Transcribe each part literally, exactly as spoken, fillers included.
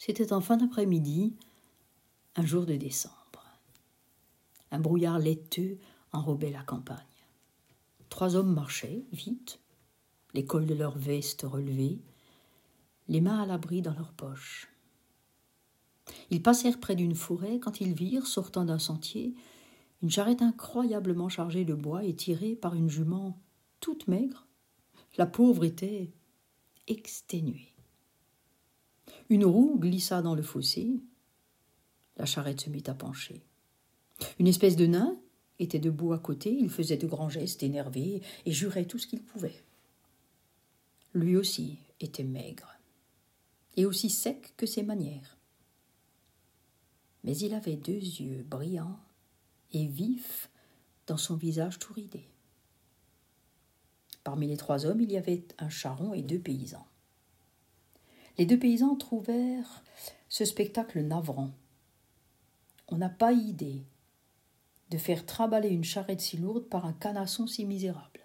C'était en fin d'après-midi, un jour de décembre. Un brouillard laiteux enrobait la campagne. Trois hommes marchaient, vite, les cols de leurs vestes relevés, les mains à l'abri dans leurs poches. Ils passèrent près d'une forêt quand ils virent, sortant d'un sentier, une charrette incroyablement chargée de bois et tirée par une jument toute maigre. La pauvre était exténuée. Une roue glissa dans le fossé. La charrette se mit à pencher. Une espèce de nain était debout à côté. Il faisait de grands gestes énervés et jurait tout ce qu'il pouvait. Lui aussi était maigre et aussi sec que ses manières. Mais il avait deux yeux brillants et vifs dans son visage tout ridé. Parmi les trois hommes, il y avait un charron et deux paysans. Les deux paysans trouvèrent ce spectacle navrant. On n'a pas idée de faire trimballer une charrette si lourde par un canasson si misérable.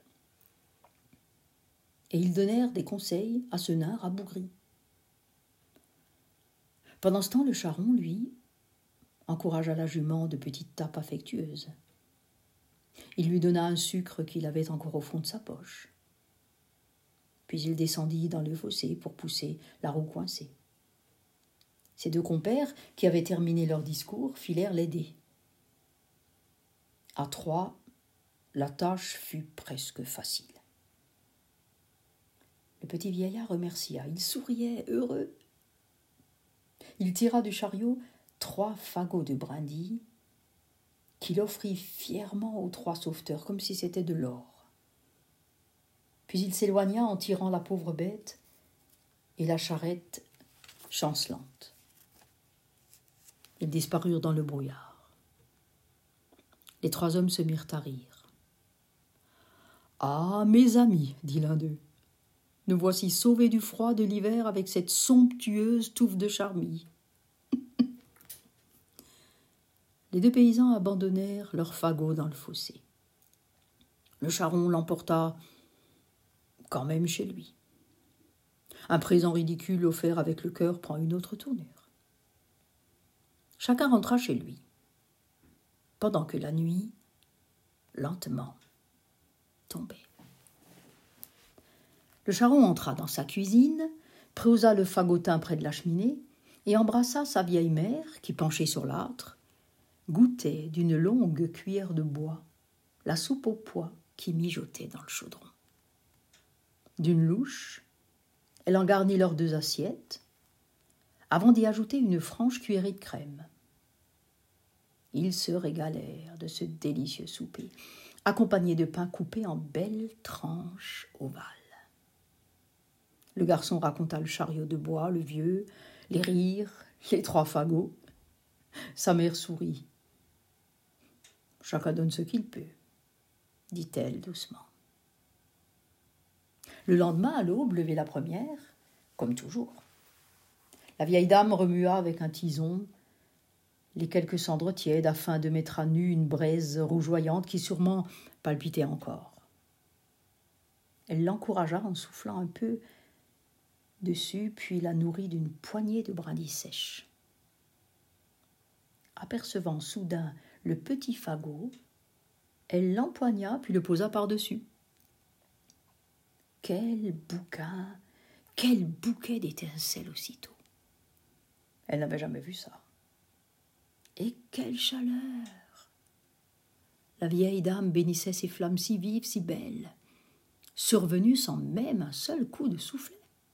Et ils donnèrent des conseils à ce nain rabougri. Pendant ce temps, le charron, lui, encouragea la jument de petites tapes affectueuses. Il lui donna un sucre qu'il avait encore au fond de sa poche. Puis il descendit dans le fossé pour pousser la roue coincée. Ses deux compères, qui avaient terminé leur discours, filèrent l'aider. À trois, la tâche fut presque facile. Le petit vieillard remercia. Il souriait, heureux. Il tira du chariot trois fagots de brindilles qu'il offrit fièrement aux trois sauveteurs, comme si c'était de l'or. Puis il s'éloigna en tirant la pauvre bête et la charrette chancelante. Ils disparurent dans le brouillard. Les trois hommes se mirent à rire. « Ah, mes amis, dit l'un d'eux, nous voici sauvés du froid de l'hiver avec cette somptueuse touffe de charmille. » Les deux paysans abandonnèrent leurs fagots dans le fossé. Le charron l'emporta quand même chez lui. Un présent ridicule offert avec le cœur prend une autre tournure. Chacun rentra chez lui, pendant que la nuit, lentement, tombait. Le charron entra dans sa cuisine, posa le fagotin près de la cheminée et embrassa sa vieille mère qui, penchée sur l'âtre, goûtait d'une longue cuillère de bois la soupe aux pois qui mijotait dans le chaudron. D'une louche, elle en garnit leurs deux assiettes, avant d'y ajouter une franche cuillerée de crème. Ils se régalèrent de ce délicieux souper, accompagné de pain coupé en belles tranches ovales. Le garçon raconta le chariot de bois, le vieux, les rires, les trois fagots. Sa mère sourit. « Chacun donne ce qu'il peut, » dit-elle doucement. Le lendemain, à l'aube, levée la première, comme toujours, la vieille dame remua avec un tison les quelques cendres tièdes afin de mettre à nu une braise rougeoyante qui sûrement palpitait encore. Elle l'encouragea en soufflant un peu dessus, puis la nourrit d'une poignée de brindilles sèches. Apercevant soudain le petit fagot, elle l'empoigna puis le posa par-dessus. Quel bouquin, quel bouquet d'étincelles aussitôt. Elle n'avait jamais vu ça. Et quelle chaleur! La vieille dame bénissait ces flammes si vives, si belles, survenues sans même un seul coup de soufflet.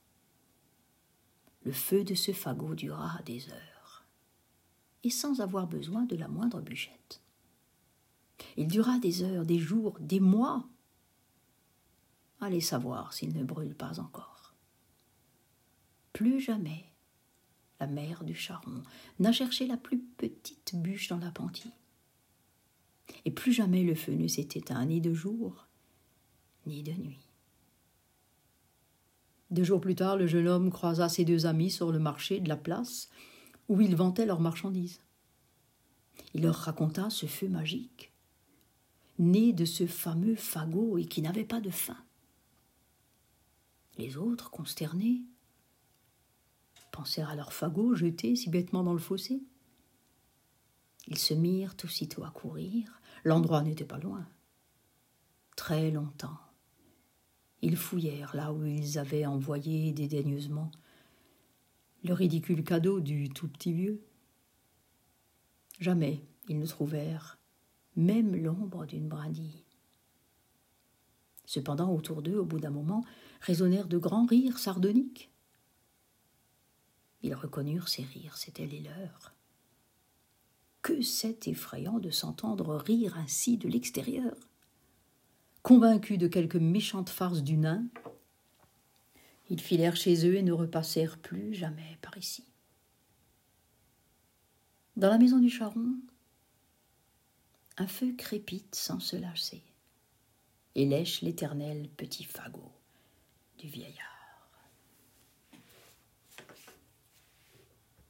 Le feu de ce fagot dura des heures, et sans avoir besoin de la moindre bûchette. Il dura des heures, des jours, des mois. Allez savoir s'il ne brûle pas encore. Plus jamais la mère du charron n'a cherché la plus petite bûche dans l'appentis. Et plus jamais le feu ne s'est éteint, ni de jour, ni de nuit. Deux jours plus tard, le jeune homme croisa ses deux amis sur le marché de la place où ils vantaient leurs marchandises. Il leur raconta ce feu magique, né de ce fameux fagot et qui n'avait pas de fin. Les autres, consternés, pensèrent à leurs fagots jetés si bêtement dans le fossé. Ils se mirent aussitôt à courir. L'endroit n'était pas loin. Très longtemps, ils fouillèrent là où ils avaient envoyé dédaigneusement le ridicule cadeau du tout petit vieux. Jamais ils ne trouvèrent même l'ombre d'une brindille. Cependant, autour d'eux, au bout d'un moment, résonnèrent de grands rires sardoniques. Ils reconnurent ces rires, c'étaient les leurs. Que c'est effrayant de s'entendre rire ainsi de l'extérieur. Convaincus de quelque méchante farce du nain, ils filèrent chez eux et ne repassèrent plus jamais par ici. Dans la maison du charron, un feu crépite sans se lasser et lèche l'éternel petit fagot du vieillard.